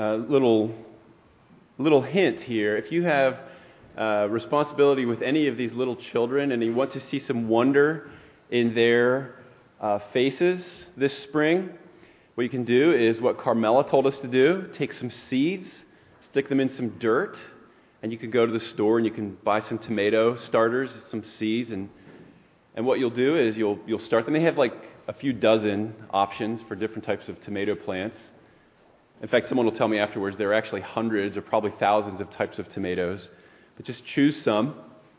Little hint here. If you have responsibility with any of these little children and you want to see some wonder in their faces this spring, what you can do is what Carmela told us to do. Take some seeds, stick them in some dirt, and you can go to the store and you can buy some tomato starters, some seeds, and what you'll do is you'll start them. They have like a few dozen options for different types of tomato plants. In fact, someone will tell me afterwards there are actually hundreds or probably thousands of types of tomatoes. But just choose some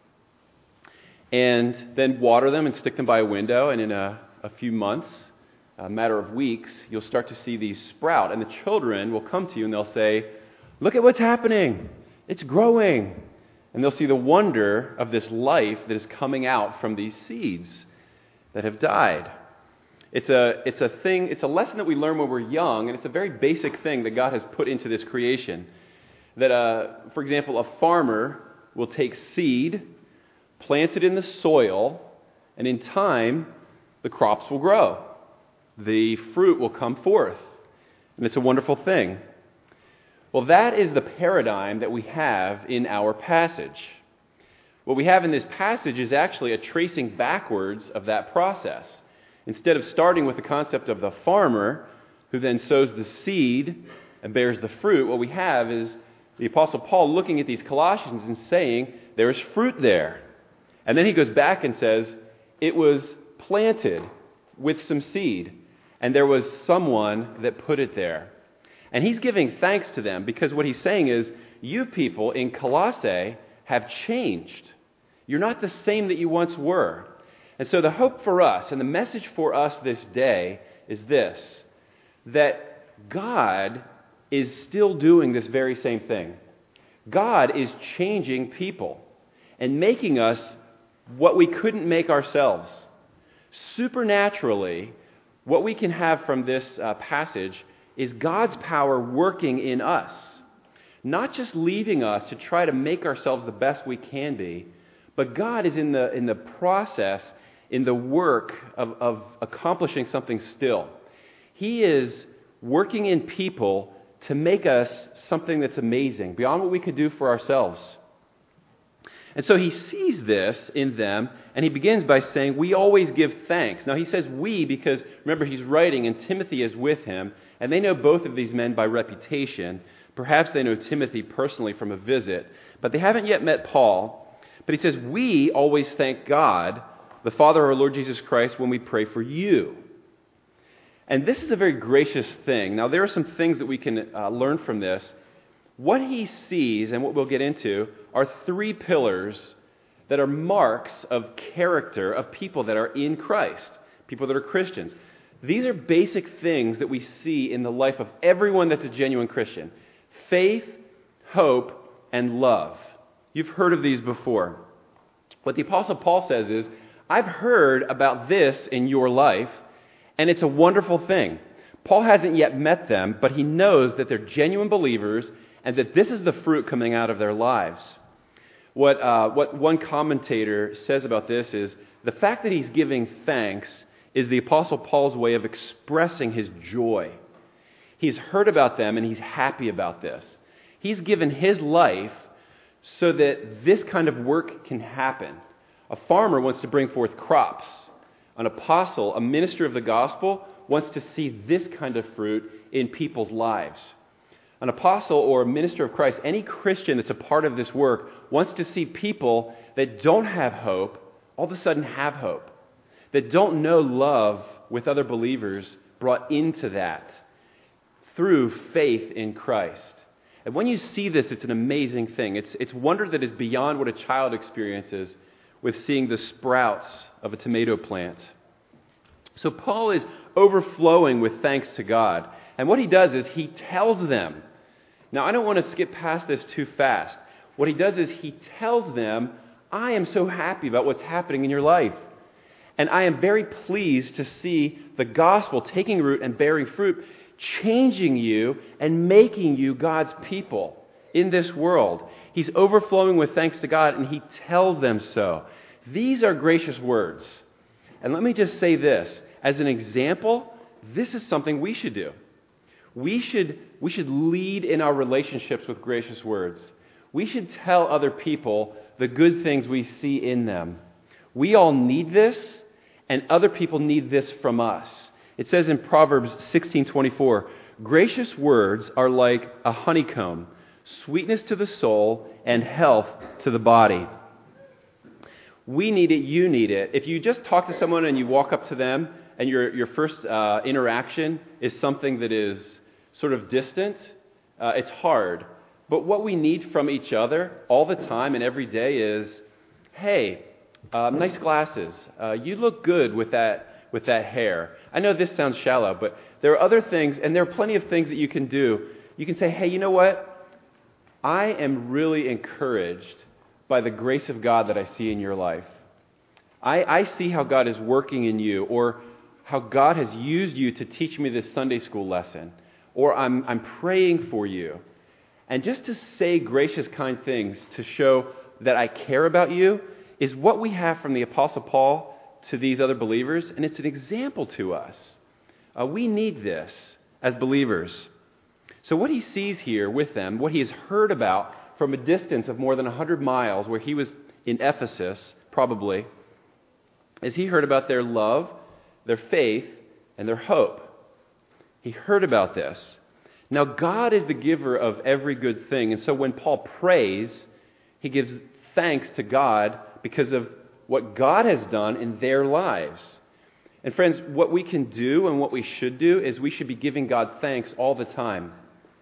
and then water them and stick them by a window. And in a few months, a matter of weeks, you'll start to see these sprout. And the children will come to you and they'll say, "Look at what's happening. It's growing." And they'll see the wonder of this life that is coming out from these seeds that have died. It's a lesson that we learn when we're young, and it's a very basic thing that God has put into this creation. That, for example, a farmer will take seed, plant it in the soil, and in time, the crops will grow. The fruit will come forth, and it's a wonderful thing. Well, that is the paradigm that we have in our passage. What we have in this passage is actually a tracing backwards of that process. Instead of starting with the concept of the farmer who then sows the seed and bears the fruit, what we have is the Apostle Paul looking at these Colossians and saying, there is fruit there. And then he goes back and says, it was planted with some seed, and there was someone that put it there. And he's giving thanks to them because what he's saying is, you people in Colossae have changed. You're not the same that you once were. And so the hope for us and the message for us this day is this, that God is still doing this very same thing. God is changing people and making us what we couldn't make ourselves. Supernaturally, what we can have from this passage is God's power working in us, not just leaving us to try to make ourselves the best we can be, but God is in the process, in the work of accomplishing something still. He is working in people to make us something that's amazing, beyond what we could do for ourselves. And so he sees this in them, and he begins by saying, we always give thanks. Now he says we because, remember, he's writing, and Timothy is with him, and they know both of these men by reputation. Perhaps they know Timothy personally from a visit, but they haven't yet met Paul. But he says, we always thank God, the Father of our Lord Jesus Christ, when we pray for you. And this is a very gracious thing. Now, there are some things that we can learn from this. What he sees, and what we'll get into, are three pillars that are marks of character of people that are in Christ, people that are Christians. These are basic things that we see in the life of everyone that's a genuine Christian. Faith, hope, and love. You've heard of these before. What the Apostle Paul says is, I've heard about this in your life, and it's a wonderful thing. Paul hasn't yet met them, but he knows that they're genuine believers and that this is the fruit coming out of their lives. What one commentator says about this is, the fact that he's giving thanks is the Apostle Paul's way of expressing his joy. He's heard about them and he's happy about this. He's given his life so that this kind of work can happen. A farmer wants to bring forth crops. An apostle, a minister of the gospel, wants to see this kind of fruit in people's lives. An apostle or a minister of Christ, any Christian that's a part of this work, wants to see people that don't have hope all of a sudden have hope. That don't know love with other believers brought into that through faith in Christ. And when you see this, it's an amazing thing. It's wonder that is beyond what a child experiences with seeing the sprouts of a tomato plant. So Paul is overflowing with thanks to God. And what he does is he tells them. Now, I don't want to skip past this too fast. What he does is he tells them, I am so happy about what's happening in your life. And I am very pleased to see the gospel taking root and bearing fruit, changing you and making you God's people in this world. He's overflowing with thanks to God, and he tells them so. These are gracious words. And let me just say this. As an example, this is something we should do. We should lead in our relationships with gracious words. We should tell other people the good things we see in them. We all need this, and other people need this from us. It says in Proverbs 16:24, gracious words are like a honeycomb, sweetness to the soul and health to the body. We need it, you need it. If you just talk to someone and you walk up to them and your first interaction is something that is sort of distant, it's hard. But what we need from each other all the time and every day is, hey, nice glasses. You look good with that hair. I know this sounds shallow, but there are other things, and there are plenty of things that you can do. You can say, hey, you know what? I am really encouraged by the grace of God that I see in your life. I see how God is working in you, or how God has used you to teach me this Sunday school lesson, or I'm praying for you. And just to say gracious, kind things to show that I care about you is what we have from the Apostle Paul to these other believers, and it's an example to us. We need this as believers. So what he sees here with them, what he has heard about from a distance of more than 100 miles, where he was in Ephesus, probably, is he heard about their love, their faith, and their hope. He heard about this. Now, God is the giver of every good thing, and so when Paul prays, he gives thanks to God because of what God has done in their lives. And friends, what we can do and what we should do is we should be giving God thanks all the time.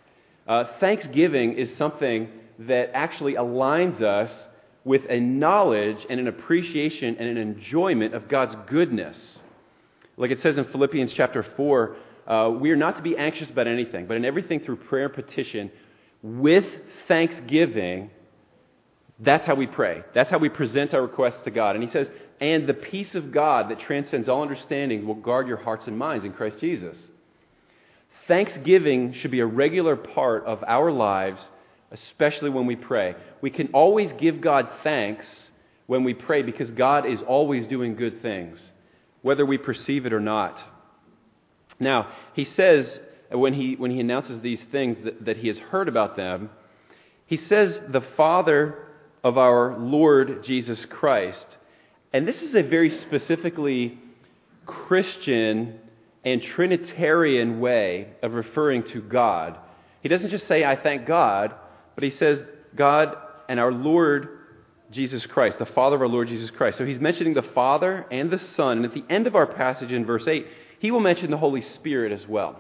Thanksgiving is something that actually aligns us with a knowledge and an appreciation and an enjoyment of God's goodness. Like it says in Philippians chapter 4, we are not to be anxious about anything, but in everything through prayer and petition, with thanksgiving, that's how we pray. That's how we present our requests to God. And he says, and the peace of God that transcends all understanding will guard your hearts and minds in Christ Jesus. Thanksgiving should be a regular part of our lives, especially when we pray. We can always give God thanks when we pray because God is always doing good things, whether we perceive it or not. Now, he says, when he announces these things that he has heard about them, he says, the Father of our Lord Jesus Christ. And this is a very specifically Christian and Trinitarian way of referring to God. He doesn't just say, I thank God, but he says, God and our Lord Jesus Christ, the Father of our Lord Jesus Christ. So he's mentioning the Father and the Son. And at the end of our passage in verse 8, he will mention the Holy Spirit as well.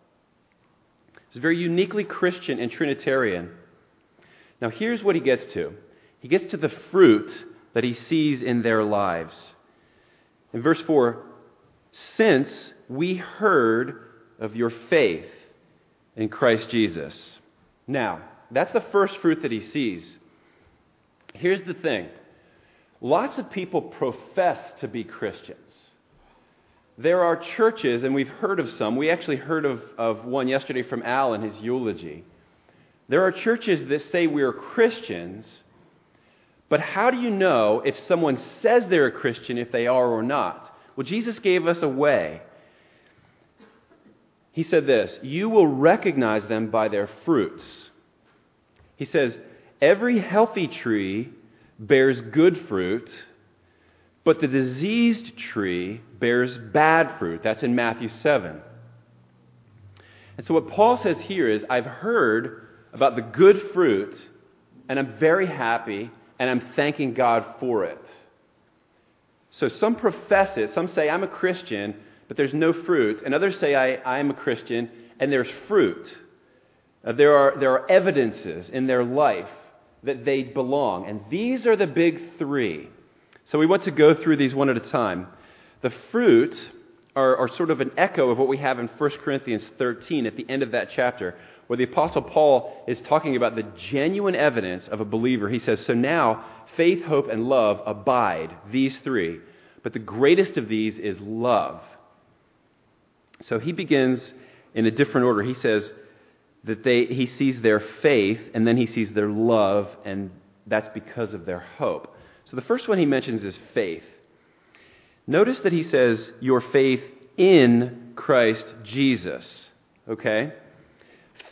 It's very uniquely Christian and Trinitarian. Now here's what he gets to. He gets to the fruit that he sees in their lives. In verse 4, since we heard of your faith in Christ Jesus. Now, that's the first fruit that he sees. Here's the thing. Lots of people profess to be Christians. There are churches, and we've heard of some. We actually heard of one yesterday from Al in his eulogy. There are churches that say we are Christians, but how do you know if someone says they're a Christian if they are or not? Well, Jesus gave us a way. He said this, you will recognize them by their fruits. He says, every healthy tree bears good fruit, but the diseased tree bears bad fruit. That's in Matthew 7. And so what Paul says here is, I've heard about the good fruit, and I'm very happy, and I'm thanking God for it. So some profess it. Some say, I'm a Christian, but there's no fruit. And others say, I am a Christian, and there's fruit. There are evidences in their life that they belong. And these are the big three. So we want to go through these one at a time. The fruit are sort of an echo of what we have in 1 Corinthians 13 at the end of that chapter, where the Apostle Paul is talking about the genuine evidence of a believer. He says, so now faith, hope, and love abide, these three. But the greatest of these is love. So he begins in a different order. He says that he sees their faith, and then he sees their love, and that's because of their hope. So the first one he mentions is faith. Notice that he says, your faith in Christ Jesus. Okay?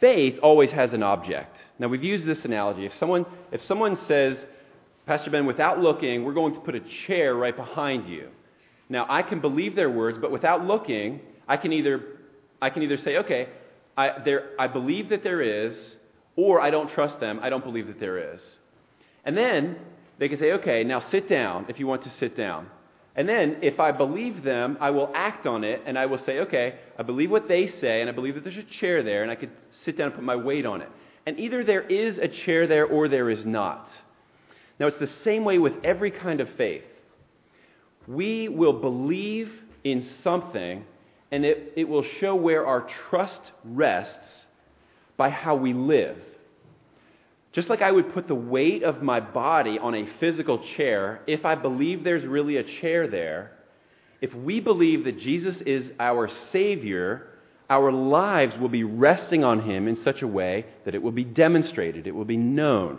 faith always has an object. Now, we've used this analogy. If someone says, Pastor Ben, without looking, we're going to put a chair right behind you. Now, I can believe their words, but without looking, I can either say, okay, I believe that there is, or I don't trust them, I don't believe that there is. And then they can say, okay, now sit down if you want to sit down. And then if I believe them, I will act on it, and I will say, okay, I believe what they say, and I believe that there's a chair there, and I could sit down and put my weight on it. And either there is a chair there or there is not. Now, it's the same way with every kind of faith. We will believe in something, and it will show where our trust rests by how we live. Just like I would put the weight of my body on a physical chair, if I believe there's really a chair there, if we believe that Jesus is our Savior, our lives will be resting on Him in such a way that it will be demonstrated, it will be known.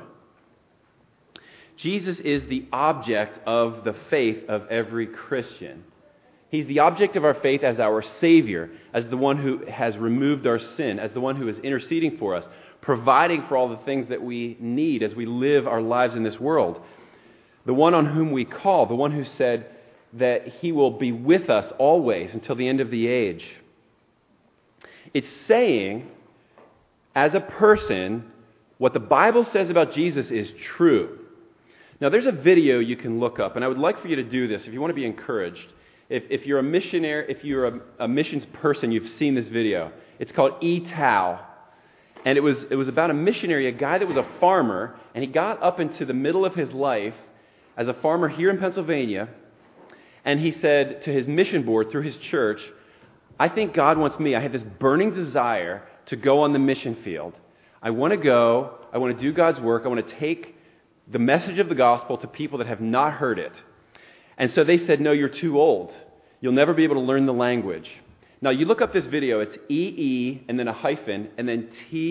Jesus is the object of the faith of every Christian. He's the object of our faith as our Savior, as the one who has removed our sin, as the one who is interceding for us, providing for all the things that we need as we live our lives in this world. The one on whom we call, the one who said that He will be with us always until the end of the age. It's saying, as a person, what the Bible says about Jesus is true. Now, there's a video you can look up, and I would like for you to do this if you want to be encouraged. If you're a missionary, if you're a missions person, you've seen this video. It's called Etau. And it was about a missionary, a guy that was a farmer, and he got up into the middle of his life as a farmer here in Pennsylvania, and he said to his mission board through his church, I think God wants me. I have this burning desire to go on the mission field. I want to go. I want to do God's work. I want to take the message of the gospel to people that have not heard it. And so they said, no, you're too old. You'll never be able to learn the language. Now, you look up this video. It's E-E and then a hyphen and then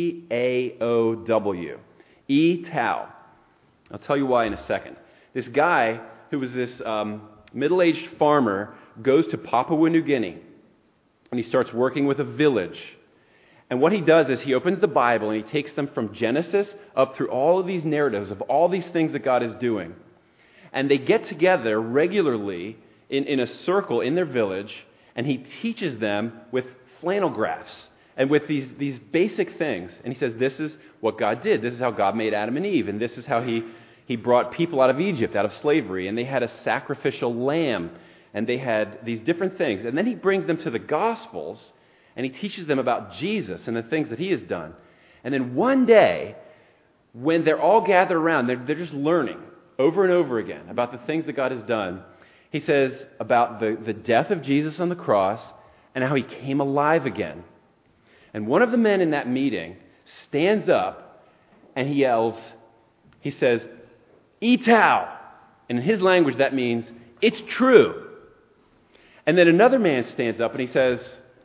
T-A-O-W. E-Tau. I'll tell you why in a second. This guy who was this middle-aged farmer goes to Papua New Guinea and he starts working with a village. And what he does is he opens the Bible and he takes them from Genesis up through all of these narratives of all these things that God is doing. And they get together regularly in a circle in their village, and he teaches them with flannel graphs and with these basic things. And he says, this is what God did. This is how God made Adam and Eve. And this is how he brought people out of Egypt, out of slavery. And they had a sacrificial lamb. And they had these different things. And then he brings them to the Gospels, and he teaches them about Jesus and the things that He has done. And then one day, when they're all gathered around, they're just learning over and over again about the things that God has done. He says about the death of Jesus on the cross and how He came alive again. And one of the men in that meeting stands up and he yells, he says, Etau. And in his language that means, it's true. And then another man stands up and he says,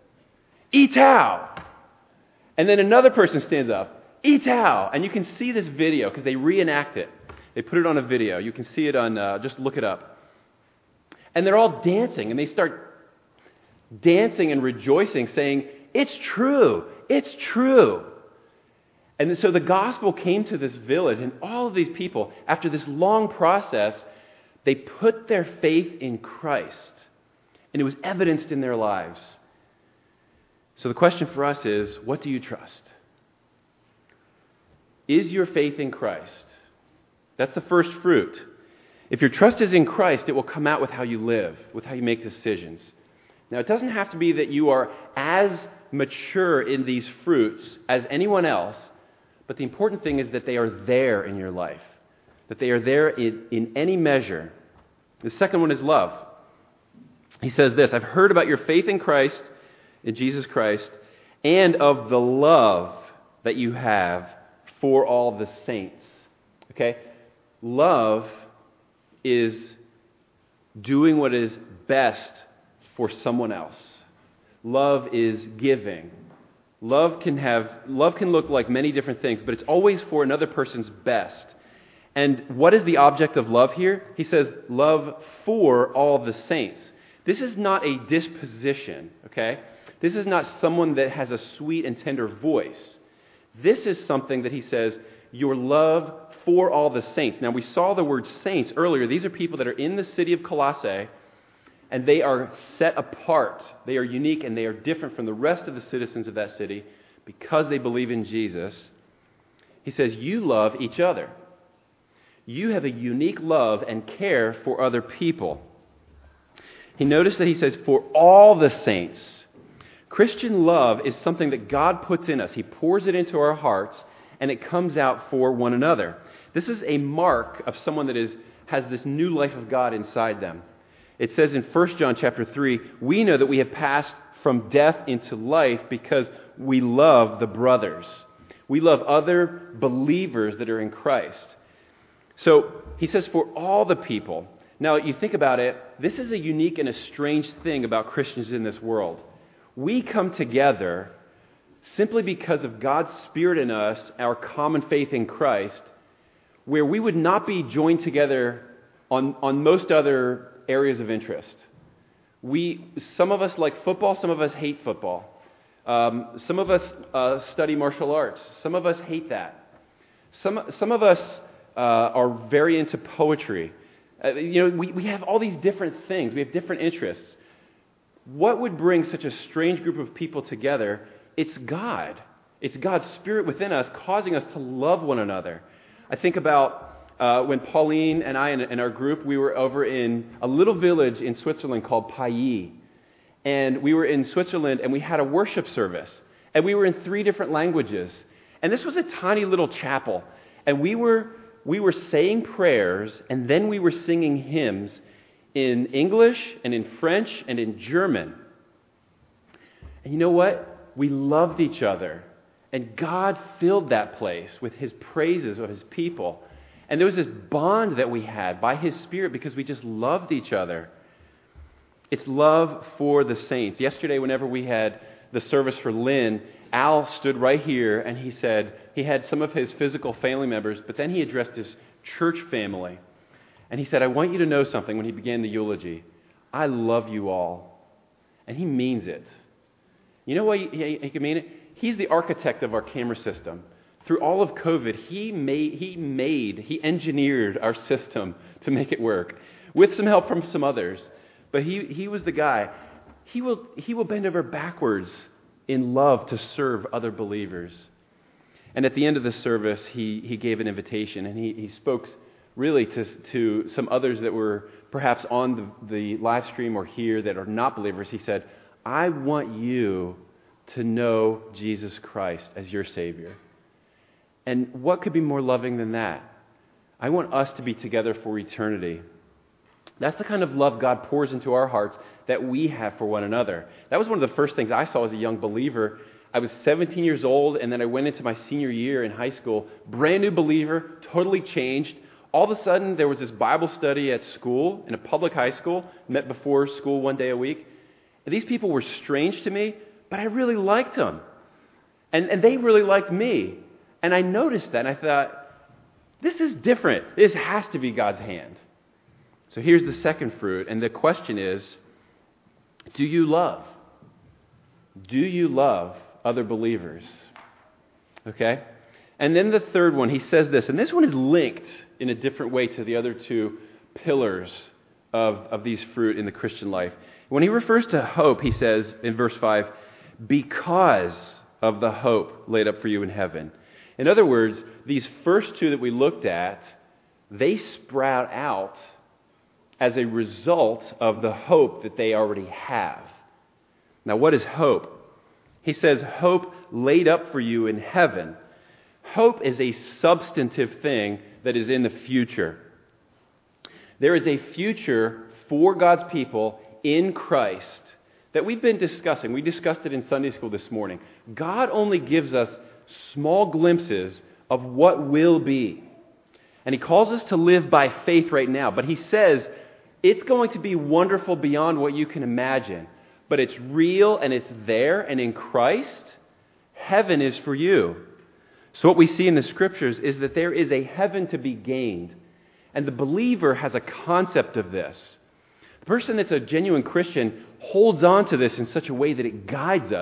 Etau. And then another person stands up, Etau. And you can see this video because they reenact it. They put it on a video. You can see it on, just look it up. And they're all dancing, and they start dancing and rejoicing, saying, it's true, it's true. And so the gospel came to this village, and all of these people, after this long process, they put their faith in Christ, and it was evidenced in their lives. So the question for us is, what do you trust? Is your faith in Christ? That's the first fruit. If your trust is in Christ, it will come out with how you live, with how you make decisions. Now, it doesn't have to be that you are as mature in these fruits as anyone else, but the important thing is that they are there in your life, that they are there in any measure. The second one is love. He says this, I've heard about your faith in Christ, in Jesus Christ, and of the love that you have for all the saints. Okay? Love is doing what is best for someone else. Love is giving. Love can look like many different things, but it's always for another person's best. And what is the object of love here? He says, love for all the saints. This is not a disposition, okay? This is not someone that has a sweet and tender voice. This is something that he says, your love for all the saints. Now, we saw the word saints earlier. These are people that are in the city of Colossae, and they are set apart. They are unique, and they are different from the rest of the citizens of that city because they believe in Jesus. He says, you love each other. You have a unique love and care for other people. He noticed that he says, for all the saints. Christian love is something that God puts in us. He pours it into our hearts, and it comes out for one another. This is a mark of someone that has this new life of God inside them. It says in 1 John chapter 3, we know that we have passed from death into life because we love the brothers. We love other believers that are in Christ. So he says, for all the people. Now, you think about it, this is a unique and a strange thing about Christians in this world. We come together simply because of God's Spirit in us, our common faith in Christ, where we would not be joined together on most other areas of interest. Some of us like football, some of us hate football. Some of us study martial arts. Some of us hate that. Some of us are very into poetry. We have all these different things. We have different interests. What would bring such a strange group of people together? It's God. It's God's Spirit within us causing us to love one another. I think about when Pauline and I and our group, we were over in a little village in Switzerland called Pailly. And we were in Switzerland and we had a worship service. And we were in 3 different languages. And this was a tiny little chapel. And we were saying prayers, and then we were singing hymns in English and in French and in German. And you know what? We loved each other. And God filled that place with His praises of His people. And there was this bond that we had by His Spirit because we just loved each other. It's love for the saints. Yesterday, whenever we had the service for Lynn, Al stood right here and he said he had some of his physical family members, but then he addressed his church family. And he said, I want you to know something when he began the eulogy. I love you all. And he means it. You know why he can mean it? He's the architect of our camera system. Through all of COVID, he engineered our system to make it work with some help from some others. But he was the guy. He will bend over backwards in love to serve other believers. And at the end of the service, he gave an invitation, and he spoke really to some others that were perhaps on the live stream or here that are not believers. He said, I want you to know Jesus Christ as your Savior. And what could be more loving than that? I want us to be together for eternity. That's the kind of love God pours into our hearts that we have for one another. That was one of the first things I saw as a young believer. I was 17 years old, and then I went into my senior year in high school. Brand new believer, totally changed. All of a sudden, there was this Bible study at school, in a public high school, met before school one day a week. And these people were strange to me, but I really liked them. And they really liked me. And I noticed that, and I thought, this is different. This has to be God's hand. So here's the second fruit, and the question is, do you love? Do you love other believers? Okay? And then the third one, he says this, and this one is linked in a different way to the other 2 pillars of these fruit in the Christian life. When he refers to hope, he says in verse 5, because of the hope laid up for you in heaven. In other words, these first 2 that we looked at, they sprout out as a result of the hope that they already have. Now, what is hope? He says, hope laid up for you in heaven. Hope is a substantive thing that is in the future. There is a future for God's people in Christ that we've been discussing. We discussed it in Sunday school this morning. God only gives us small glimpses of what will be. And He calls us to live by faith right now. But He says, it's going to be wonderful beyond what you can imagine. But it's real and it's there, and in Christ, heaven is for you. So what we see in the Scriptures is that there is a heaven to be gained. And the believer has a concept of this. The person that's a genuine Christian holds on to this in such a way that it guides us.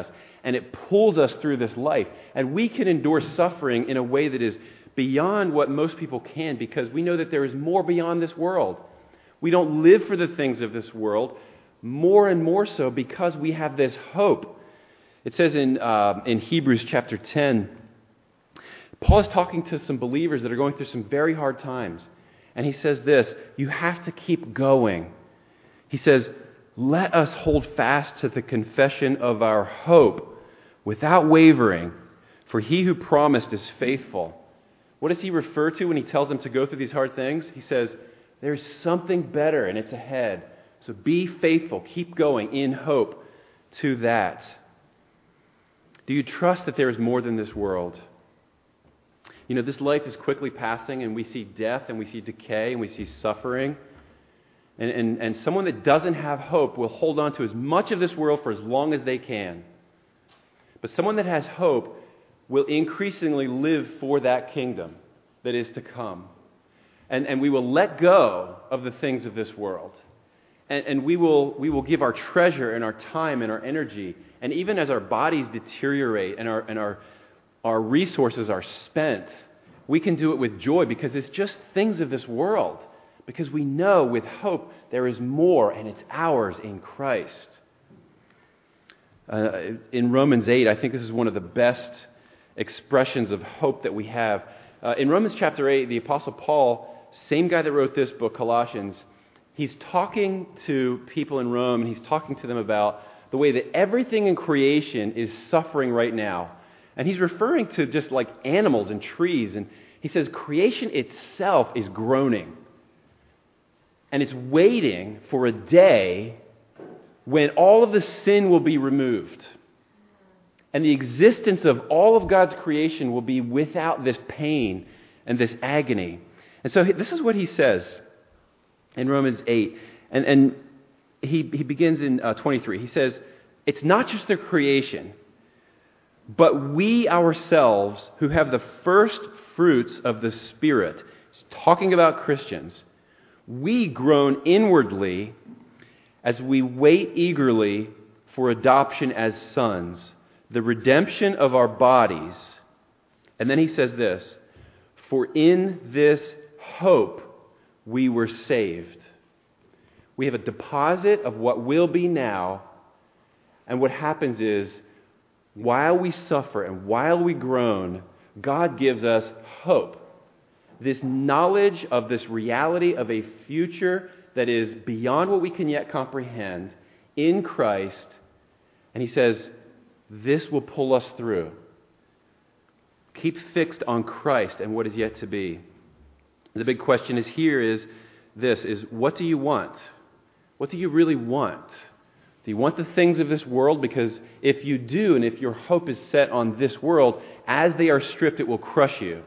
and it pulls us through this life. And we can endure suffering in a way that is beyond what most people can, because we know that there is more beyond this world. We don't live for the things of this world, more and more so because we have this hope. It says in Hebrews chapter 10, Paul is talking to some believers that are going through some very hard times. And he says this, you have to keep going. He says, let us hold fast to the confession of our hope without wavering, for he who promised is faithful. What does he refer to when he tells them to go through these hard things? He says, there's something better and it's ahead. So be faithful, keep going in hope to that. Do you trust that there is more than this world? You know, this life is quickly passing, and we see death, and we see decay, and we see suffering. And someone that doesn't have hope will hold on to as much of this world for as long as they can. But someone that has hope will increasingly live for that kingdom that is to come. And we will let go of the things of this world. And we will give our treasure and our time and our energy. And even as our bodies deteriorate and our resources are spent, we can do it with joy because it's just things of this world. Because we know with hope there is more, and it's ours in Christ. In Romans 8, I think this is one of the best expressions of hope that we have. In Romans chapter 8, the Apostle Paul, same guy that wrote this book, Colossians, he's talking to people in Rome, and he's talking to them about the way that everything in creation is suffering right now. And he's referring to just like animals and trees. And he says creation itself is groaning. And it's waiting for a day when all of the sin will be removed. And the existence of all of God's creation will be without this pain and this agony. And so this is what he says in Romans 8. And he begins in 23. He says, it's not just their creation, but we ourselves who have the first fruits of the Spirit, talking about Christians, we groan inwardly as we wait eagerly for adoption as sons, the redemption of our bodies. And then he says this, for in this hope we were saved. We have a deposit of what will be now, and what happens is, while we suffer and while we groan, God gives us hope. This knowledge of this reality of a future that is beyond what we can yet comprehend in Christ. And he says, this will pull us through. Keep fixed on Christ and what is yet to be. The big question is what do you want? What do you really want? Do you want the things of this world? Because if you do, and if your hope is set on this world, as they are stripped, it will crush you.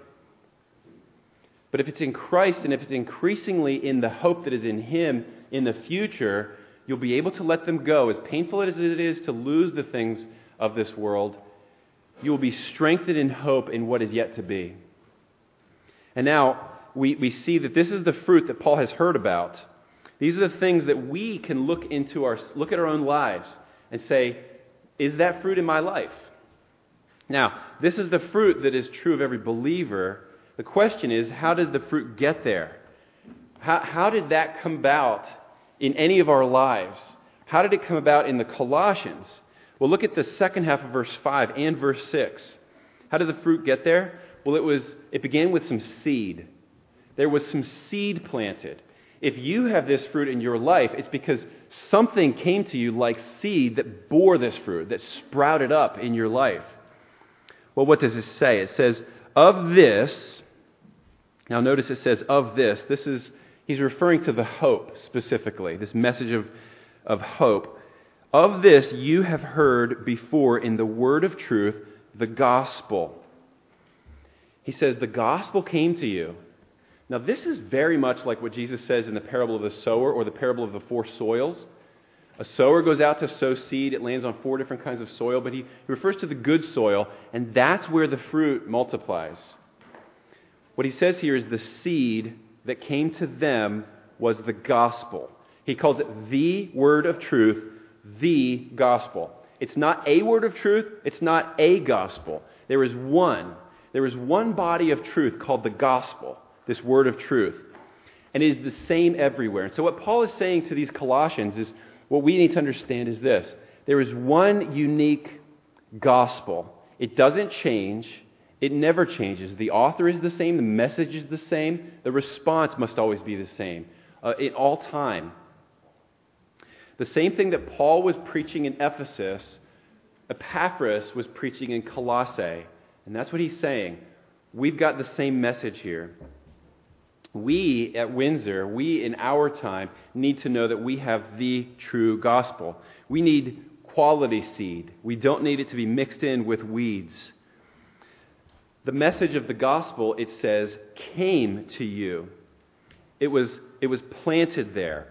But if it's in Christ, and if it's increasingly in the hope that is in Him in the future, you'll be able to let them go. As painful as it is to lose the things of this world, you will be strengthened in hope in what is yet to be. And now, we see that this is the fruit that Paul has heard about. These are the things that we can look at our own lives and say, is that fruit in my life? Now, this is the fruit that is true of every believer. The question is, how did the fruit get there? How did that come about in any of our lives? How did it come about in the Colossians? Well, look at the second half of verse 5 and verse 6. How did the fruit get there? Well, it began with some seed. There was some seed planted. If you have this fruit in your life, it's because something came to you like seed that bore this fruit, that sprouted up in your life. Well, what does it say? It says, of this, now notice it says, of this. He's referring to the hope specifically, this message of hope. Of this you have heard before in the word of truth, the gospel. He says, the gospel came to you. Now, this is very much like what Jesus says in the parable of the sower or the parable of the 4 soils. A sower goes out to sow seed. It lands on 4 different kinds of soil, but he refers to the good soil, and that's where the fruit multiplies. What he says here is the seed that came to them was the gospel. He calls it the word of truth, the gospel. It's not a word of truth. It's not a gospel. There is one. There is one body of truth called the gospel, this word of truth. And it is the same everywhere. And so what Paul is saying to these Colossians is, what we need to understand is this. There is one unique gospel. It doesn't change. It never changes. The author is the same. The message is the same. The response must always be the same in all time. The same thing that Paul was preaching in Ephesus, Epaphras was preaching in Colossae. And that's what he's saying. We've got the same message here. We at Windsor, we in our time, need to know that we have the true gospel. We need quality seed. We don't need it to be mixed in with weeds. The message of the gospel, it says, came to you. It was planted there.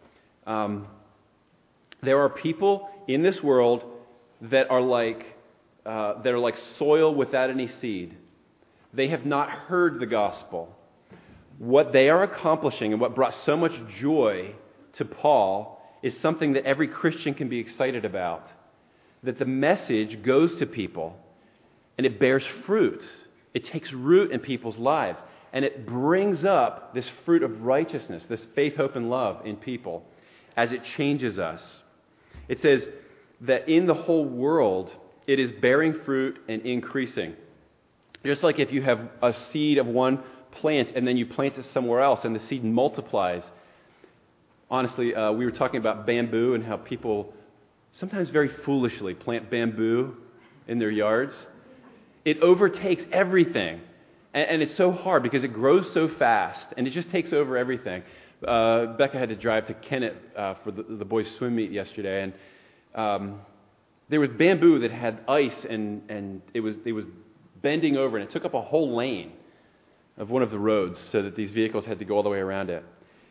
There are people in this world that are like soil without any seed. They have not heard the gospel. What they are accomplishing and what brought so much joy to Paul is something that every Christian can be excited about. That the message goes to people and it bears fruit. It takes root in people's lives. And it brings up this fruit of righteousness, this faith, hope, and love in people as it changes us. It says that in the whole world, it is bearing fruit and increasing. Just like if you have a seed of one plant and then you plant it somewhere else and the seed multiplies. Honestly, we were talking about bamboo and how people sometimes very foolishly plant bamboo in their yards. It overtakes everything. And it's so hard because it grows so fast and it just takes over everything. Becca had to drive to Kennett for the boys' swim meet yesterday, and there was bamboo that had ice and it was bending over, and it took up a whole lane of one of the roads so that these vehicles had to go all the way around it.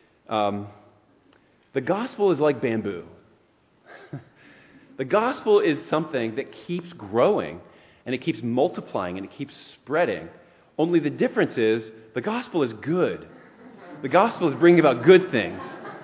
The gospel is like bamboo. The gospel is something that keeps growing and it keeps multiplying and it keeps spreading. Only the difference is the gospel is good. The gospel is bringing about good things.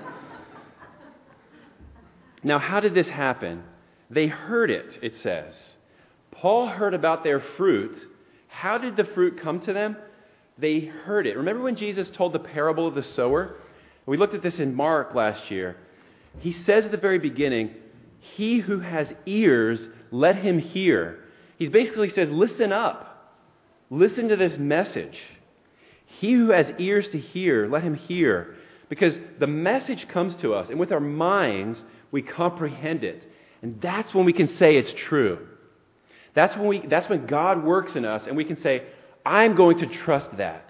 Now, how did this happen? They heard it, it says. Paul heard about their fruit. How did the fruit come to them? They heard it. Remember when Jesus told the parable of the sower? We looked at this in Mark last year. He says at the very beginning, he who has ears, let him hear. He basically says, listen up. Listen to this message. He who has ears to hear, let him hear. Because the message comes to us, and with our minds, we comprehend it. And that's when we can say it's true. That's when God works in us, and we can say, I'm going to trust that.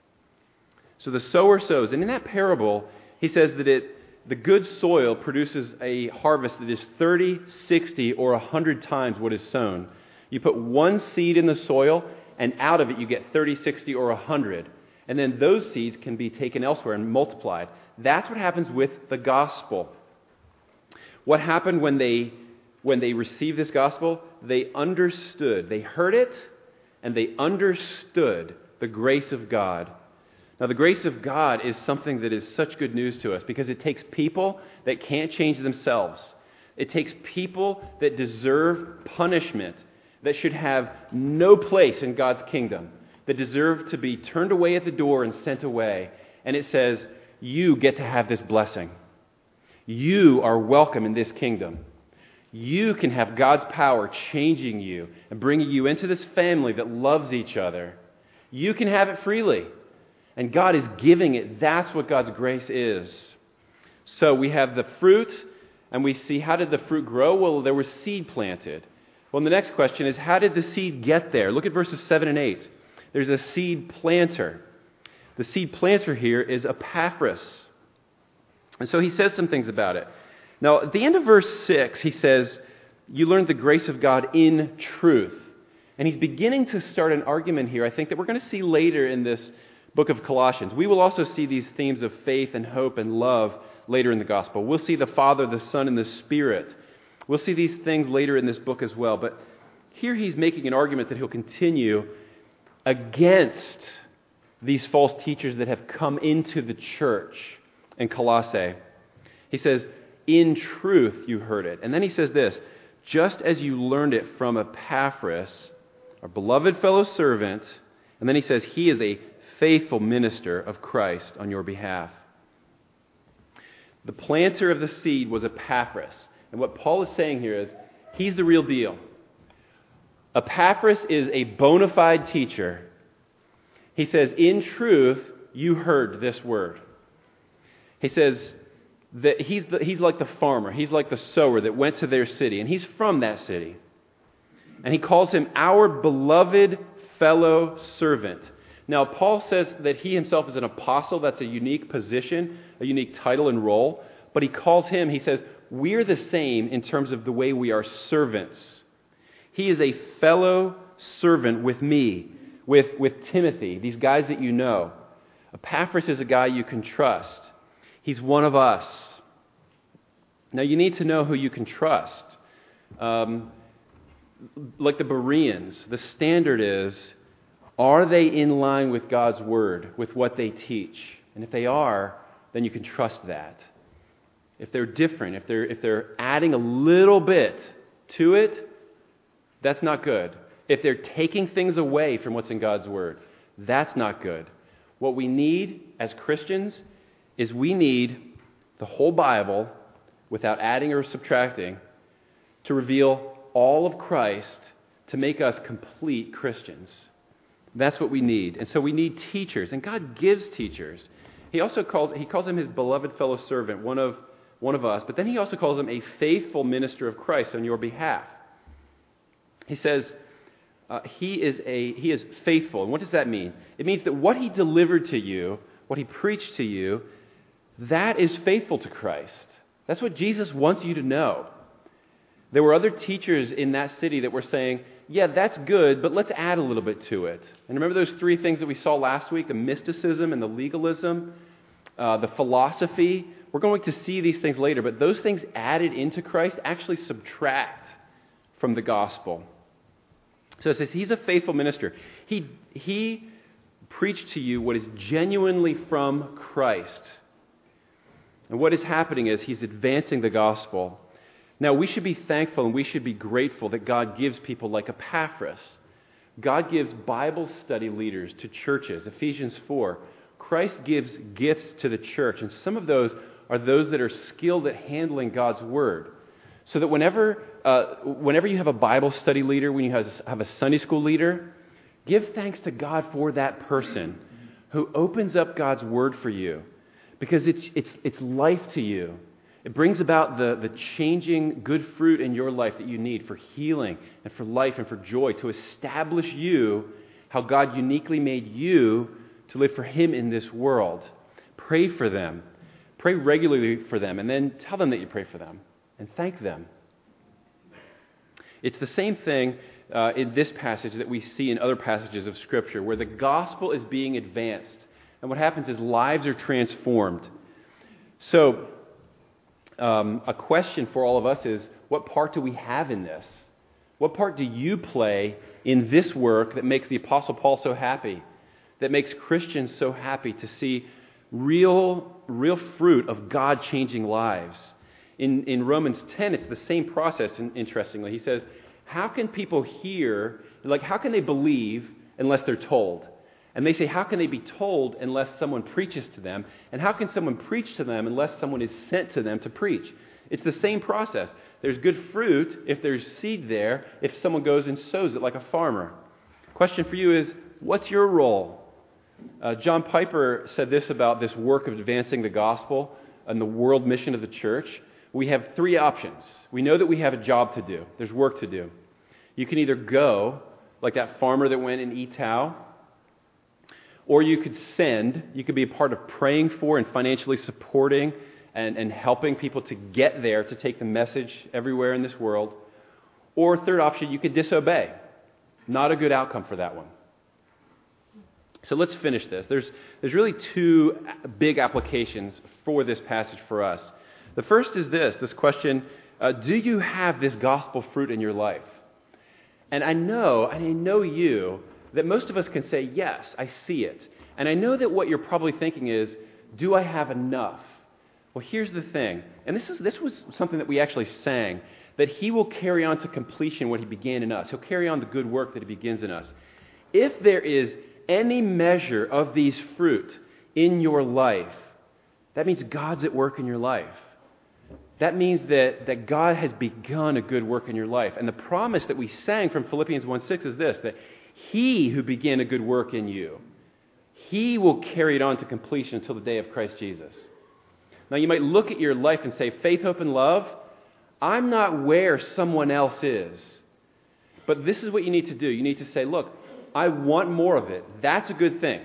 So the sower sows. And in that parable, he says that the good soil produces a harvest that is 30, 60, or 100 times what is sown. You put one seed in the soil, and out of it you get 30, 60, or 100. And then those seeds can be taken elsewhere and multiplied. That's what happens with the gospel. What happened when they received this gospel? They understood. They heard it, and they understood the grace of God. Now, the grace of God is something that is such good news to us because it takes people that can't change themselves. It takes people that deserve punishment, that should have no place in God's kingdom, that deserve to be turned away at the door and sent away. And it says, you get to have this blessing. You are welcome in this kingdom. You can have God's power changing you and bringing you into this family that loves each other. You can have it freely. And God is giving it. That's what God's grace is. So we have the fruit, and we see how did the fruit grow? Well, there was seed planted. Well, the next question is, how did the seed get there? Look at verses 7 and 8. There's a seed planter. The seed planter here is Epaphras. And so he says some things about it. Now, at the end of verse 6, he says, you learned the grace of God in truth. And he's beginning to start an argument here, I think, that we're going to see later in this book of Colossians. We will also see these themes of faith and hope and love later in the gospel. We'll see the Father, the Son, and the Spirit. We'll see these things later in this book as well. But here he's making an argument that he'll continue against these false teachers that have come into the church in Colossae. He says, in truth you heard it. And then he says this, just as you learned it from Epaphras, our beloved fellow servant. And then he says, he is a faithful minister of Christ on your behalf. The planter of the seed was Epaphras. And what Paul is saying here is, he's the real deal. Epaphras is a bona fide teacher. He says, in truth, you heard this word. He says that he's like the farmer. He's like the sower that went to their city. And he's from that city. And he calls him our beloved fellow servant. Now, Paul says that he himself is an apostle. That's a unique position, a unique title and role. But he calls him, he says, we're the same in terms of the way we are servants. He is a fellow servant with me, with Timothy, these guys that you know. Epaphras is a guy you can trust. He's one of us. Now, you need to know who you can trust. Like the Bereans, the standard is, are they in line with God's word, with what they teach? And if they are, then you can trust that. If they're different, if they're adding a little bit to it, that's not good. If they're taking things away from what's in God's word, that's not good. What we need as Christians is we need the whole Bible, without adding or subtracting, to reveal all of Christ to make us complete Christians. That's what we need. And so we need teachers, and God gives teachers. He calls him his beloved fellow servant, one of us, but then he also calls him a faithful minister of Christ on your behalf. He says he is faithful. And what does that mean? It means that what he delivered to you, what he preached to you, that is faithful to Christ. That's what Jesus wants you to know. There were other teachers in that city that were saying, yeah, that's good, but let's add a little bit to it. And remember those three things that we saw last week, the mysticism and the legalism, the philosophy? We're going to see these things later, but those things added into Christ actually subtract from the gospel. So it says he's a faithful minister. He preached to you what is genuinely from Christ. And what is happening is he's advancing the gospel. Now, we should be thankful and we should be grateful that God gives people like Epaphras. God gives Bible study leaders to churches. Ephesians 4. Christ gives gifts to the church, and some of those are those that are skilled at handling God's word. So that whenever you have a Bible study leader, when you have a Sunday school leader, give thanks to God for that person who opens up God's word for you, because it's life to you. It brings about the changing good fruit in your life that you need for healing and for life and for joy, to establish you how God uniquely made you to live for Him in this world. Pray for them. Pray regularly for them, and then tell them that you pray for them and thank them. It's the same thing in this passage that we see in other passages of Scripture, where the gospel is being advanced. And what happens is lives are transformed. So, a question for all of us is, what part do we have in this? What part do you play in this work that makes the Apostle Paul so happy, that makes Christians so happy to see real fruit of God changing lives? In Romans 10, it's the same process, interestingly. He says, how can people hear, how can they believe unless they're told? And they say, how can they be told unless someone preaches to them? And how can someone preach to them unless someone is sent to them to preach? It's the same process. There's good fruit if there's seed there, if someone goes and sows it like a farmer. Question for you is, what's your role? John Piper said this about this work of advancing the gospel and the world mission of the church. We have three options. We know that we have a job to do. There's work to do. You can either go, like that farmer that went in Etau, or you could send. You could be a part of praying for and financially supporting and helping people to get there, to take the message everywhere in this world. Or third option, you could disobey. Not a good outcome for that one. So let's finish this. There's really two big applications for this passage for us. The first is this question, do you have this gospel fruit in your life? And I know you, that most of us can say, yes, I see it. And I know that what you're probably thinking is, do I have enough? Well, here's the thing, and this was something that we actually sang, that He will carry on to completion what He began in us. He'll carry on the good work that He begins in us. If there is any measure of these fruit in your life, that means God's at work in your life. That means that God has begun a good work in your life. And the promise that we sang from Philippians 1:6 is this, that He who began a good work in you, He will carry it on to completion until the day of Christ Jesus. Now you might look at your life and say, faith, hope, and love, I'm not where someone else is. But this is what you need to do. You need to say, look, I want more of it. That's a good thing.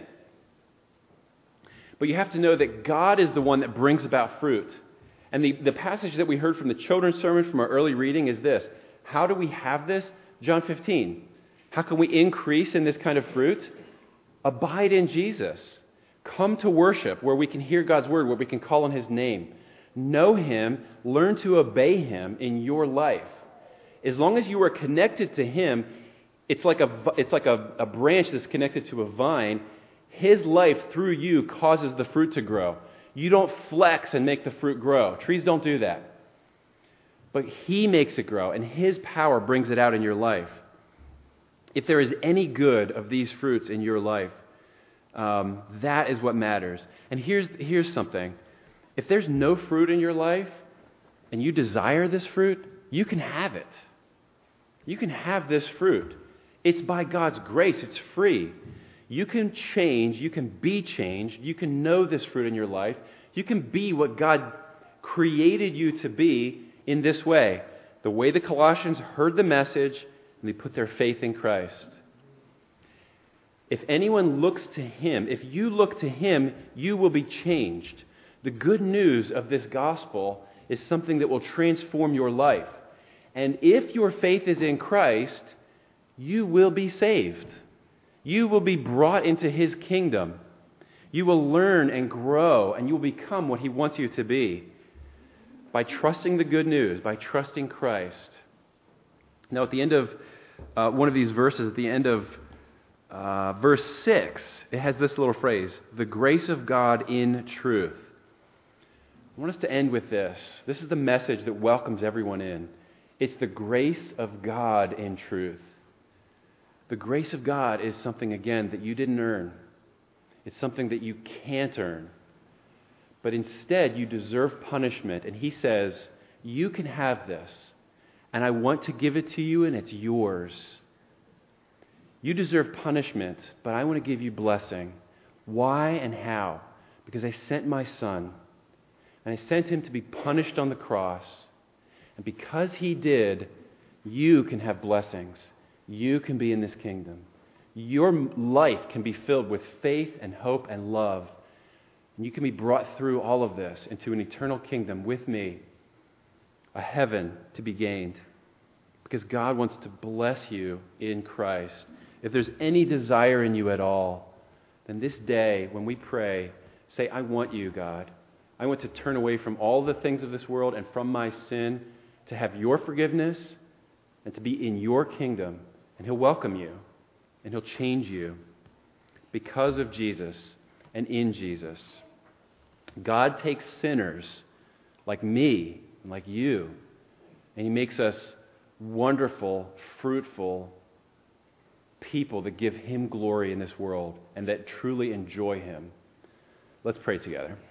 But you have to know that God is the one that brings about fruit. And the passage that we heard from the children's sermon from our early reading is this. How do we have this? John 15. How can we increase in this kind of fruit? Abide in Jesus. Come to worship where we can hear God's word, where we can call on His name. Know Him, learn to obey Him in your life. As long as you are connected to Him, it's like a branch that's connected to a vine. His life through you causes the fruit to grow. You don't flex and make the fruit grow. Trees don't do that. But He makes it grow, and His power brings it out in your life. If there is any good of these fruits in your life, that is what matters. And here's something. If there's no fruit in your life, and you desire this fruit, you can have it. You can have this fruit. It's by God's grace. It's free. You can change. You can be changed. You can know this fruit in your life. You can be what God created you to be in this way. The way the Colossians heard the message and they put their faith in Christ. If anyone looks to Him, if you look to Him, you will be changed. The good news of this gospel is something that will transform your life. And if your faith is in Christ, you will be saved. You will be brought into His kingdom. You will learn and grow, and you will become what He wants you to be by trusting the good news, by trusting Christ. Now, at the end of one of these verses, at the end of verse 6, it has this little phrase, the grace of God in truth. I want us to end with this. This is the message that welcomes everyone in. It's the grace of God in truth. The grace of God is something, again, that you didn't earn. It's something that you can't earn. But instead, you deserve punishment. And He says, you can have this. And I want to give it to you, and it's yours. You deserve punishment, but I want to give you blessing. Why and how? Because I sent my Son. And I sent Him to be punished on the cross. And because He did, you can have blessings. You can be in this kingdom. Your life can be filled with faith and hope and love. And you can be brought through all of this into an eternal kingdom with me, a heaven to be gained. Because God wants to bless you in Christ. If there's any desire in you at all, then this day, when we pray, say, I want you, God. I want to turn away from all the things of this world and from my sin to have your forgiveness and to be in your kingdom. And He'll welcome you and He'll change you because of Jesus and in Jesus. God takes sinners like me and like you, and He makes us wonderful, fruitful people that give Him glory in this world and that truly enjoy Him. Let's pray together.